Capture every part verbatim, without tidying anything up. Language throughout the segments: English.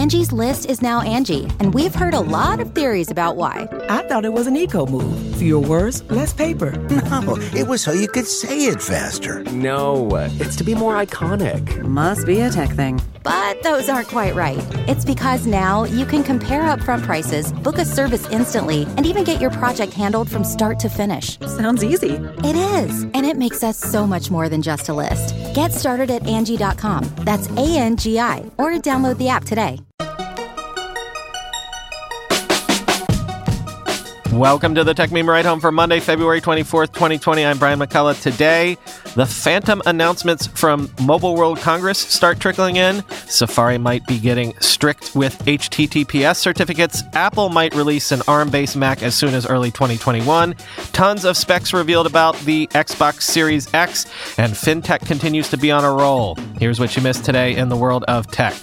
Angie's List is now Angie, and we've heard a lot of theories about why. I thought it was an eco move. Fewer words, less paper. No, it was so you could say it faster. No, it's to be more iconic. Must be a tech thing. But those aren't quite right. It's because now you can compare upfront prices, book a service instantly, and even get your project handled from start to finish. Sounds easy. It is, and it makes us so much more than just a list. Get started at Angie dot com. That's A N G I, or download the app today. Welcome to the Tech Meme Ride Home for Monday, February twenty-fourth, twenty twenty. I'm Brian McCullough. Today, the phantom announcements from Mobile World Congress start trickling in. Safari might be getting strict with H T T P S certificates. Apple might release an ARM-based Mac as soon as early twenty twenty-one. Tons of specs revealed about the Xbox Series X, and fintech continues to be on a roll. Here's what you missed today in the world of tech.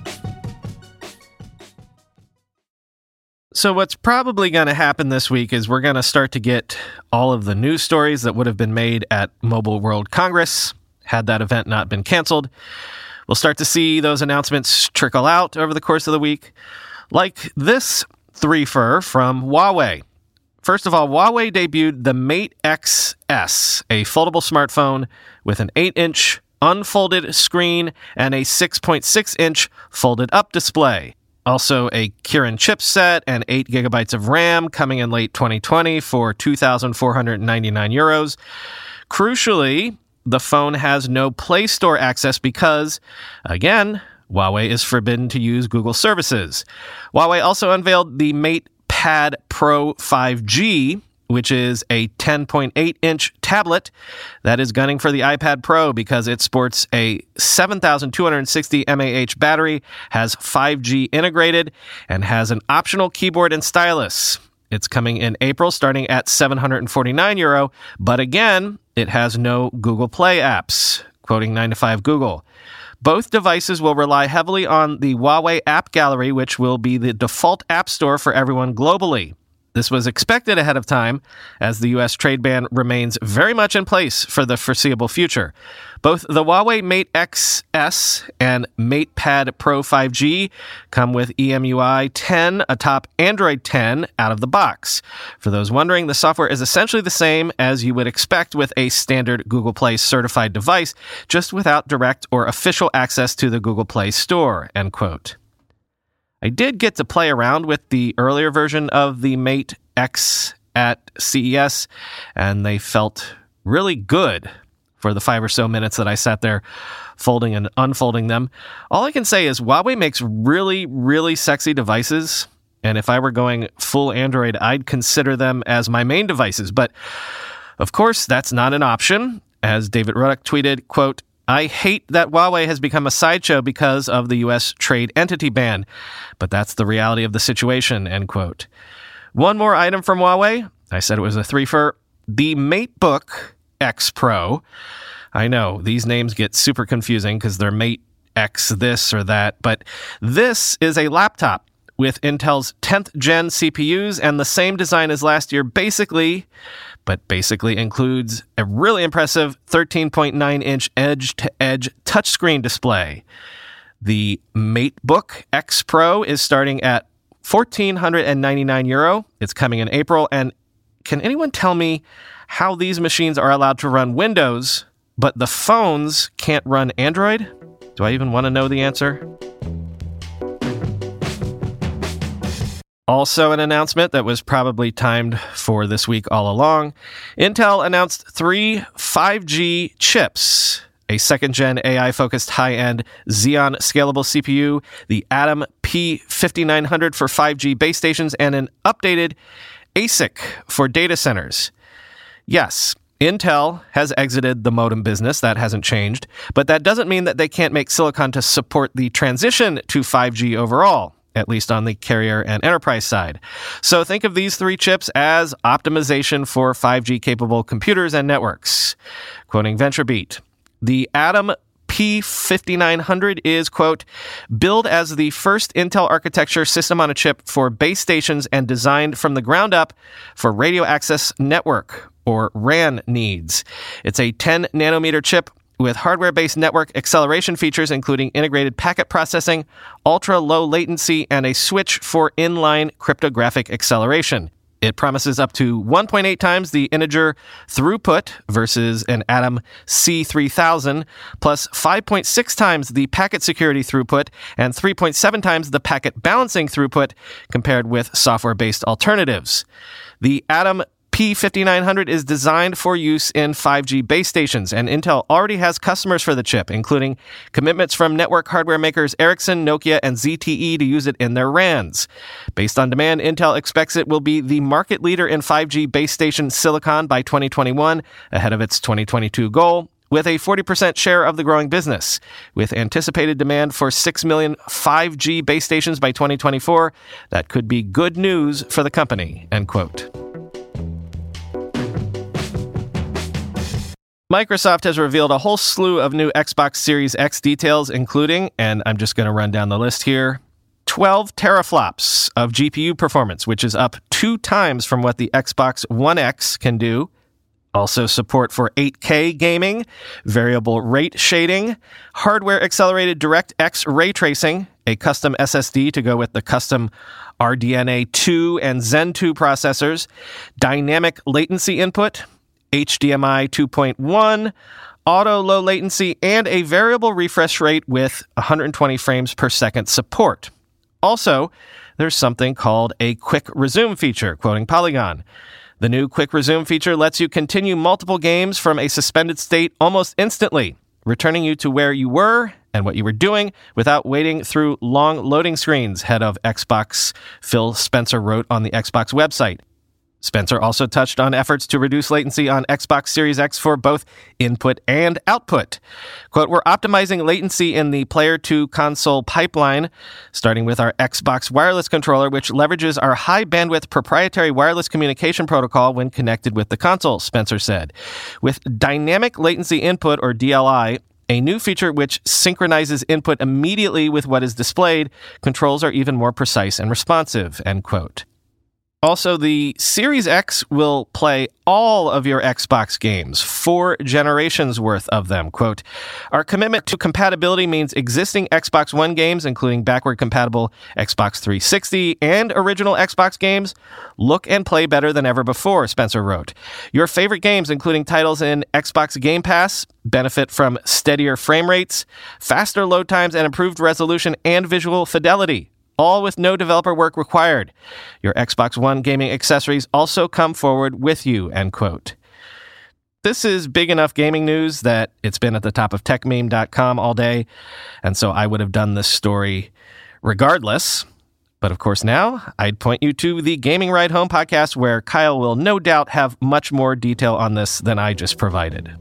So what's probably going to happen this week is we're going to start to get all of the news stories that would have been made at Mobile World Congress had that event not been canceled. We'll start to see those announcements trickle out over the course of the week, like this three-fer from Huawei. First of all, Huawei debuted the Mate X S, a foldable smartphone with an eight-inch unfolded screen and a six point six inch folded-up display. Also, a Kirin chipset and eight gigabytes of RAM coming in late twenty twenty for two thousand four hundred ninety-nine euros. Crucially, the phone has no Play Store access because, again, Huawei is forbidden to use Google services. Huawei also unveiled the MatePad Pro five G, which is a ten point eight inch tablet that is gunning for the iPad Pro because it sports a seven thousand two hundred sixty milliamp hour battery, has five G integrated, and has an optional keyboard and stylus. It's coming in April, starting at seven hundred forty-nine euro, but again, it has no Google Play apps, quoting nine to five Google. Both devices will rely heavily on the Huawei App Gallery, which will be the default app store for everyone globally. This was expected ahead of time, as the U S trade ban remains very much in place for the foreseeable future. Both the Huawei Mate X S and MatePad Pro five G come with E M U I ten atop Android ten out of the box. For those wondering, the software is essentially the same as you would expect with a standard Google Play certified device, just without direct or official access to the Google Play Store, end quote. I did get to play around with the earlier version of the Mate X at C E S, and they felt really good for the five or so minutes that I sat there folding and unfolding them. All I can say is Huawei makes really, really sexy devices, and if I were going full Android, I'd consider them as my main devices. But, of course, that's not an option. As David Ruddock tweeted, quote, "I hate that Huawei has become a sideshow because of the U S trade entity ban, but that's the reality of the situation," end quote. One more item from Huawei. I said it was a three-fer. The MateBook X Pro. I know, these names get super confusing because they're Mate X this or that, but this is a laptop with Intel's tenth gen C P Us and the same design as last year, basically, but basically includes a really impressive thirteen point nine inch edge-to-edge touchscreen display. The MateBook X Pro is starting at one thousand four hundred ninety-nine euro. It's coming in April, and can anyone tell me how these machines are allowed to run Windows, but the phones can't run Android? Do I even want to know the answer? Also an announcement that was probably timed for this week all along. Intel announced three five G chips, a second-gen A I-focused high-end Xeon scalable C P U, the Atom P fifty-nine hundred for five G base stations, and an updated A S I C for data centers. Yes, Intel has exited the modem business. That hasn't changed. But that doesn't mean that they can't make silicon to support the transition to five G overall, at least on the carrier and enterprise side. So think of these three chips as optimization for five G capable computers and networks. Quoting VentureBeat, the Atom P fifty-nine hundred is, quote, billed as the first Intel architecture system on a chip for base stations and designed from the ground up for radio access network, or R A N, needs. It's a ten nanometer chip with hardware-based network acceleration features, including integrated packet processing, ultra-low latency, and a switch for inline cryptographic acceleration. It promises up to one point eight times the integer throughput versus an Atom C three thousand, plus five point six times the packet security throughput and three point seven times the packet balancing throughput compared with software-based alternatives. The Atom P fifty-nine hundred is designed for use in five G base stations, and Intel already has customers for the chip, including commitments from network hardware makers Ericsson, Nokia, and Z T E to use it in their R A Ns. Based on demand, Intel expects it will be the market leader in five G base station silicon by twenty twenty-one, ahead of its twenty twenty-two goal, with a forty percent share of the growing business. With anticipated demand for six million five G base stations by twenty twenty-four, that could be good news for the company, end quote. Microsoft has revealed a whole slew of new Xbox Series X details, including, and I'm just going to run down the list here, twelve teraflops of G P U performance, which is up two times from what the Xbox One X can do. Also support for eight K gaming, variable rate shading, hardware-accelerated DirectX ray tracing, a custom S S D to go with the custom R D N A two and Zen two processors, dynamic latency input, H D M I two point one, auto low latency, and a variable refresh rate with one hundred twenty frames per second support. Also, there's something called a quick resume feature, quoting Polygon. The new quick resume feature lets you continue multiple games from a suspended state almost instantly, returning you to where you were and what you were doing without waiting through long loading screens, head of Xbox Phil Spencer wrote on the Xbox website. Spencer also touched on efforts to reduce latency on Xbox Series X for both input and output. Quote, we're optimizing latency in the player-to-console pipeline, starting with our Xbox wireless controller, which leverages our high-bandwidth proprietary wireless communication protocol when connected with the console, Spencer said. With dynamic latency input, or D L I, a new feature which synchronizes input immediately with what is displayed, controls are even more precise and responsive, end quote. Also, the Series X will play all of your Xbox games, four generations worth of them. Quote, our commitment to compatibility means existing Xbox One games, including backward-compatible Xbox three sixty and original Xbox games, look and play better than ever before, Spencer wrote. Your favorite games, including titles in Xbox Game Pass, benefit from steadier frame rates, faster load times, and improved resolution and visual fidelity, all with no developer work required. Your Xbox One gaming accessories also come forward with you, end quote. This is big enough gaming news that it's been at the top of tech meme dot com all day, and so I would have done this story regardless. But of course now, I'd point you to the Gaming Ride Home podcast, where Kyle will no doubt have much more detail on this than I just provided.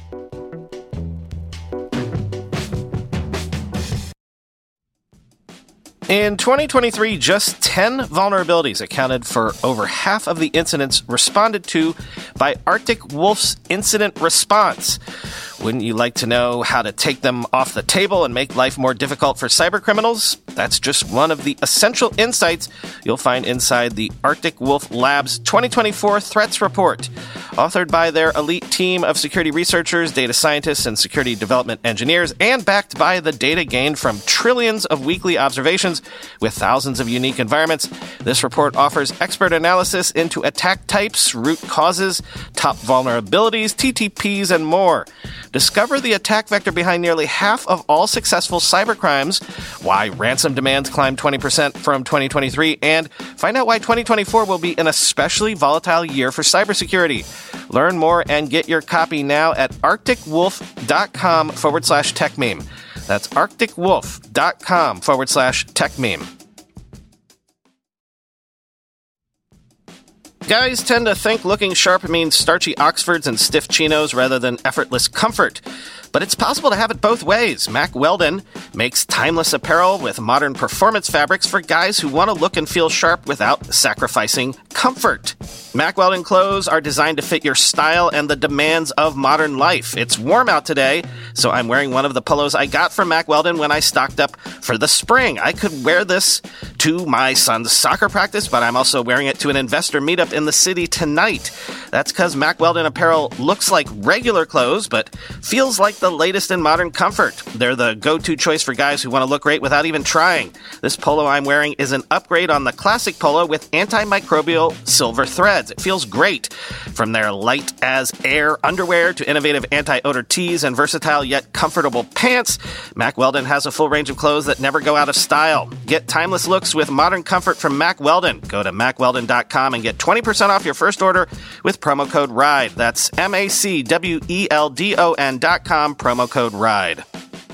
In twenty twenty-three, just ten vulnerabilities accounted for over half of the incidents responded to by Arctic Wolf's incident response. Wouldn't you like to know how to take them off the table and make life more difficult for cybercriminals? That's just one of the essential insights you'll find inside the Arctic Wolf Labs twenty twenty-four Threats Report. Authored by their elite team of security researchers, data scientists, and security development engineers, and backed by the data gained from trillions of weekly observations with thousands of unique environments, this report offers expert analysis into attack types, root causes, top vulnerabilities, T T Ps, and more. Discover the attack vector behind nearly half of all successful cybercrimes, why ransom demands climbed twenty percent from twenty twenty-three, and find out why twenty twenty-four will be an especially volatile year for cybersecurity. Learn more and get your copy now at arcticwolf.com forward slash techmeme. That's arcticwolf.com forward slash techmeme. Guys tend to think looking sharp means starchy Oxfords and stiff chinos rather than effortless comfort. But it's possible to have it both ways. Mack Weldon makes timeless apparel with modern performance fabrics for guys who want to look and feel sharp without sacrificing comfort. Mack Weldon clothes are designed to fit your style and the demands of modern life. It's warm out today, so I'm wearing one of the polos I got from Mack Weldon when I stocked up for the spring. I could wear this to my son's soccer practice, but I'm also wearing it to an investor meetup in the city tonight. That's because Mack Weldon apparel looks like regular clothes, but feels like the latest in modern comfort. They're the go-to choice for guys who want to look great without even trying. This polo I'm wearing is an upgrade on the classic polo with antimicrobial silver threads. It feels great. From their light-as-air underwear to innovative anti-odor tees and versatile yet comfortable pants, Mack Weldon has a full range of clothes that never go out of style. Get timeless looks with modern comfort from Mack Weldon. Go to mack weldon dot com and get twenty percent off your first order with promo code RIDE. That's M A C W E L D O N dot com, promo code RIDE.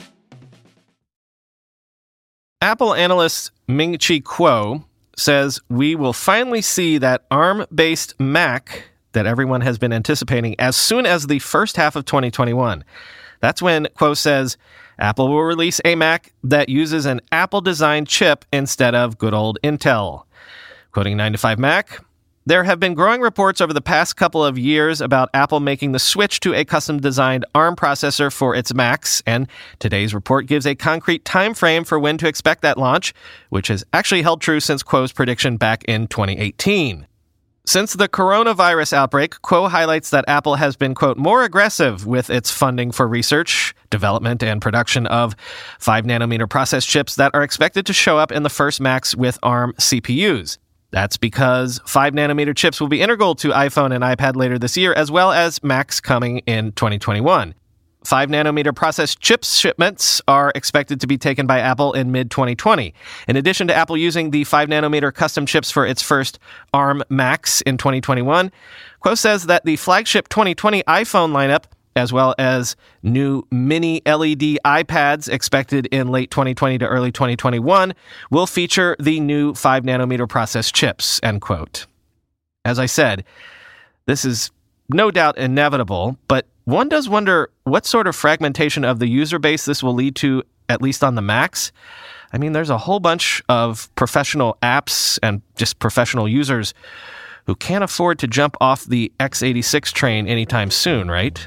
Apple analyst Ming-Chi Kuo says we will finally see that ARM-based Mac that everyone has been anticipating as soon as the first half of twenty twenty-one. That's when Kuo says Apple will release a Mac that uses an Apple-designed chip instead of good old Intel. Quoting nine to five Mac, there have been growing reports over the past couple of years about Apple making the switch to a custom-designed ARM processor for its Macs, and today's report gives a concrete time frame for when to expect that launch, which has actually held true since Kuo's prediction back in twenty eighteen. Since the coronavirus outbreak, Kuo highlights that Apple has been, quote, more aggressive with its funding for research, development, and production of five nanometer process chips that are expected to show up in the first Macs with ARM C P Us. That's because five nanometer chips will be integral to iPhone and iPad later this year, as well as Macs coming in twenty twenty-one. five nanometer process chips shipments are expected to be taken by Apple in mid twenty twenty. In addition to Apple using the five nanometer custom chips for its first ARM Macs in twenty twenty-one, Kuo says that the flagship twenty twenty iPhone lineup, as well as new mini L E D iPads expected in late twenty twenty to early twenty twenty-one, will feature the new five nanometer process chips, end quote. As I said, this is no doubt inevitable, but one does wonder what sort of fragmentation of the user base this will lead to, at least on the Macs. I mean, there's a whole bunch of professional apps and just professional users who can't afford to jump off the x eighty-six train anytime soon, right?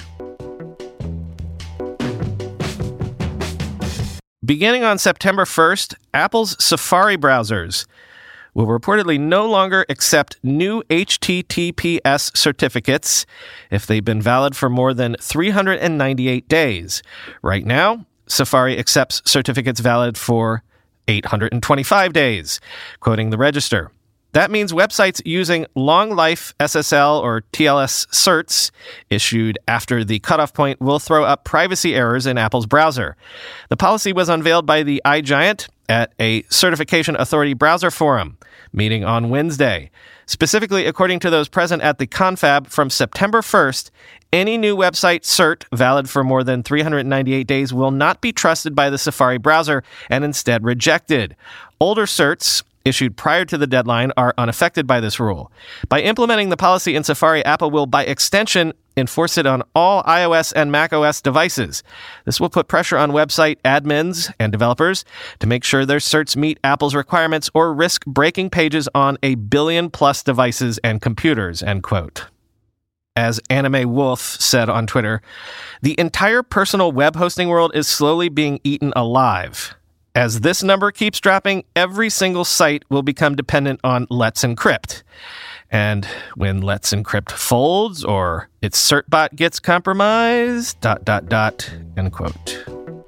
Beginning on September first, Apple's Safari browsers will reportedly no longer accept new H T T P S certificates if they've been valid for more than three hundred ninety-eight days. Right now, Safari accepts certificates valid for eight hundred twenty-five days, quoting the Register. That means websites using long-life S S L or T L S certs issued after the cutoff point will throw up privacy errors in Apple's browser. The policy was unveiled by the iGiant at a Certification Authority browser forum meeting on Wednesday. Specifically, according to those present at the confab, from September first, any new website cert valid for more than three hundred ninety-eight days will not be trusted by the Safari browser and instead rejected. Older certs issued prior to the deadline are unaffected by this rule. By implementing the policy in Safari, Apple will, by extension, enforce it on all iOS and macOS devices. This will put pressure on website admins and developers to make sure their certs meet Apple's requirements or risk breaking pages on a billion plus devices and computers, end quote. As Anime Wolf said on Twitter, the entire personal web hosting world is slowly being eaten alive. As this number keeps dropping, every single site will become dependent on Let's Encrypt. And when Let's Encrypt folds or its certbot gets compromised, dot, dot, dot, end quote.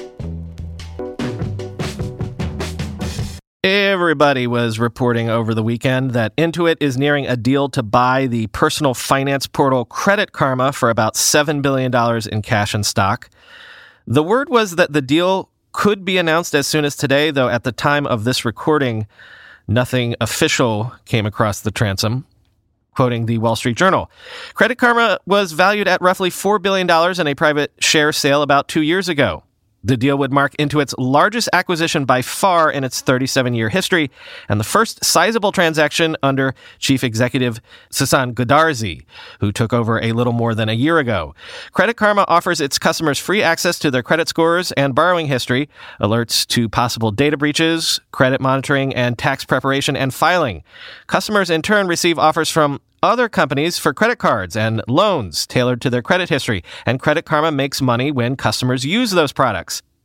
Everybody was reporting over the weekend that Intuit is nearing a deal to buy the personal finance portal Credit Karma for about seven billion dollars in cash and stock. The word was that the deal could be announced as soon as today, though at the time of this recording, nothing official came across the transom. Quoting the Wall Street Journal, Credit Karma was valued at roughly four billion dollars in a private share sale about two years ago. The deal would mark Intuit's largest acquisition by far in its thirty-seven-year history, and the first sizable transaction under Chief Executive Sasan Goodarzi, who took over a little more than a year ago. Credit Karma offers its customers free access to their credit scores and borrowing history, alerts to possible data breaches, credit monitoring, and tax preparation and filing. Customers, in turn, receive offers from other companies for credit cards and loans tailored to their credit history, and Credit Karma makes money when customers use those products.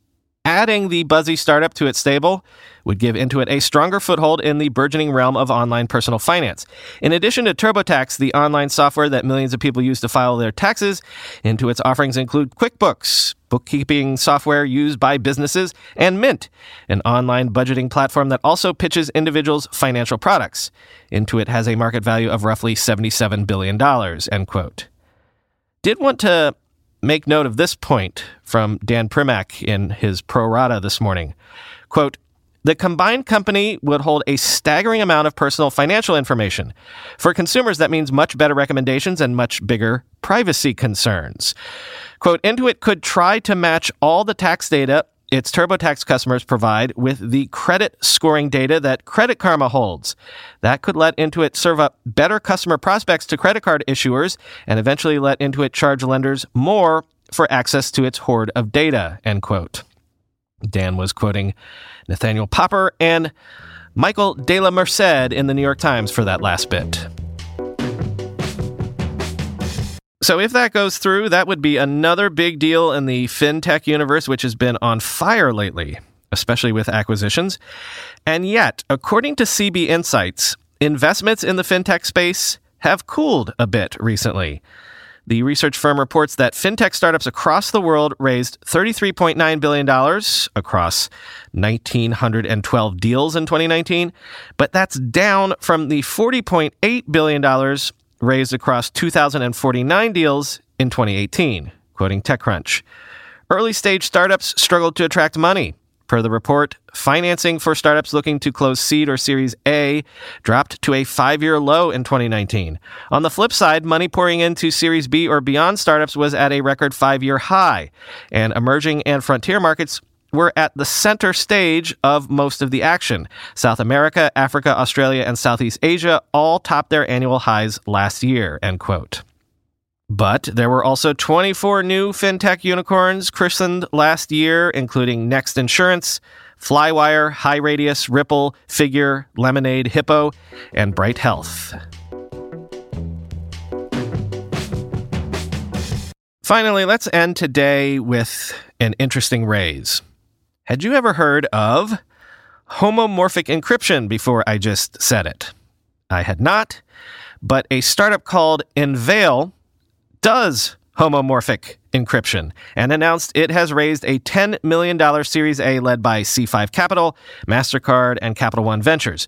adding the buzzy startup to its stable would give Intuit a stronger foothold in the burgeoning realm of online personal finance. In addition to TurboTax, the online software that millions of people use to file their taxes, Intuit's offerings include QuickBooks, bookkeeping software used by businesses, and Mint, an online budgeting platform that also pitches individuals financial products. Intuit has a market value of roughly seventy-seven billion dollars, end quote. Did want to make note of this point from Dan Primack in his Pro Rata this morning. Quote, the combined company would hold a staggering amount of personal financial information. For consumers, that means much better recommendations and much bigger privacy concerns. Quote, Intuit could try to match all the tax data its TurboTax customers provide with the credit scoring data that Credit Karma holds. That could let Intuit serve up better customer prospects to credit card issuers and eventually let Intuit charge lenders more for access to its hoard of data, end quote. Dan was quoting Nathaniel Popper and Michael De La Merced in the New York Times for that last bit. So if that goes through, that would be another big deal in the fintech universe, which has been on fire lately, especially with acquisitions. And yet, according to C B Insights, investments in the fintech space have cooled a bit recently. The research firm reports that fintech startups across the world raised thirty-three point nine billion dollars across one thousand nine hundred twelve deals in twenty nineteen, but that's down from the forty point eight billion dollars raised across two thousand forty-nine deals in twenty eighteen, quoting TechCrunch. Early-stage startups struggled to attract money. Per the report, financing for startups looking to close seed or Series A dropped to a five-year low in twenty nineteen. On the flip side, money pouring into Series B or beyond startups was at a record five-year high, and emerging and frontier markets were at the center stage of most of the action. South America, Africa, Australia, and Southeast Asia all topped their annual highs last year, end quote. But there were also twenty-four new fintech unicorns christened last year, including Next Insurance, Flywire, HighRadius, Ripple, Figure, Lemonade, Hippo, and Bright Health. Finally, let's end today with an interesting raise. Had you ever heard of homomorphic encryption before I just said it? I had not, but a startup called Enveil does homomorphic encryption and announced it has raised a ten million dollars Series A led by C five Capital, MasterCard, and Capital One Ventures.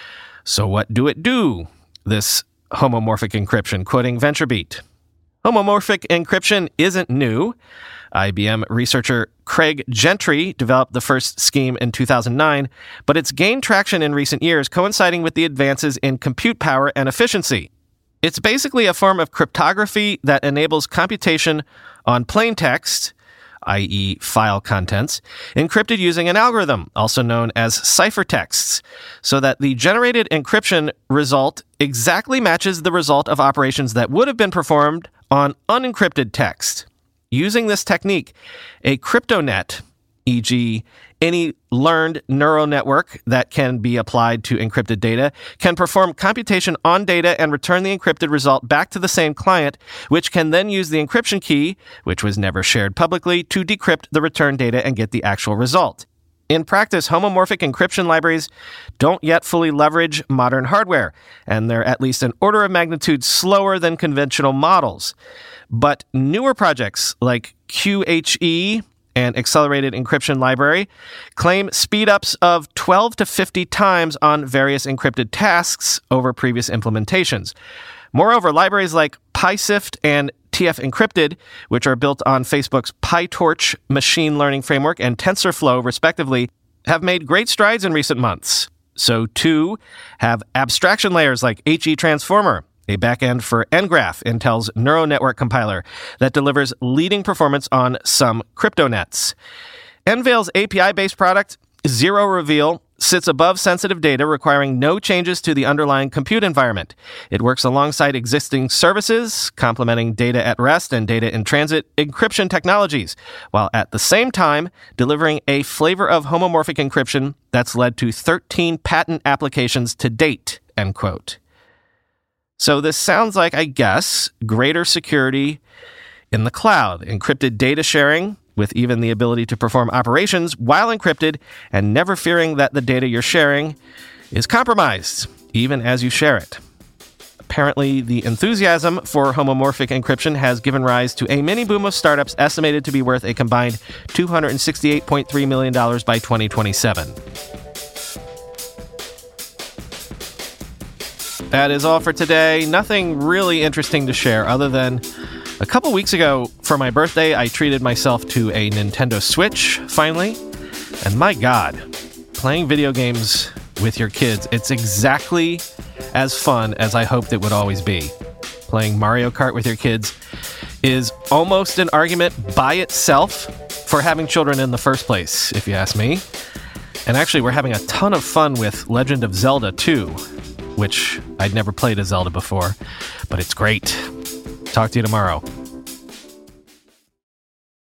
So what do it do, this homomorphic encryption? Quoting VentureBeat, homomorphic encryption isn't new. I B M researcher Craig Gentry developed the first scheme in two thousand nine, but it's gained traction in recent years, coinciding with the advances in compute power and efficiency. It's basically a form of cryptography that enables computation on plain text, that is file contents, encrypted using an algorithm, also known as ciphertexts, so that the generated encryption result exactly matches the result of operations that would have been performed on unencrypted text. Using this technique, a cryptonet, for example, any learned neural network that can be applied to encrypted data, can perform computation on data and return the encrypted result back to the same client, which can then use the encryption key, which was never shared publicly, to decrypt the returned data and get the actual result. In practice, homomorphic encryption libraries don't yet fully leverage modern hardware, and they're at least an order of magnitude slower than conventional models. But newer projects like Q H E and Accelerated Encryption Library claim speedups of twelve to fifty times on various encrypted tasks over previous implementations. Moreover, libraries like PySift and T F Encrypted, which are built on Facebook's PyTorch machine learning framework and TensorFlow, respectively, have made great strides in recent months. So, too, have abstraction layers like HETransformer, a backend for nGraph, Intel's neural network compiler, that delivers leading performance on some cryptonets. Enveil's A P I-based product, Zero Reveal, sits above sensitive data, requiring no changes to the underlying compute environment. It works alongside existing services, complementing data at rest and data in transit encryption technologies, while at the same time delivering a flavor of homomorphic encryption that's led to thirteen patent applications to date, end quote. So this sounds like, I guess, greater security in the cloud, encrypted data sharing, with even the ability to perform operations while encrypted and never fearing that the data you're sharing is compromised, even as you share it. Apparently, the enthusiasm for homomorphic encryption has given rise to a mini boom of startups estimated to be worth a combined two hundred sixty-eight point three million dollars by twenty twenty-seven. That is all for today. Nothing really interesting to share other than a couple weeks ago for my birthday, I treated myself to a Nintendo Switch, finally. And my God, playing video games with your kids, it's exactly as fun as I hoped it would always be. Playing Mario Kart with your kids is almost an argument by itself for having children in the first place, if you ask me. And actually, we're having a ton of fun with Legend of Zelda two, which I'd never played a Zelda before, but it's great. Talk to you tomorrow.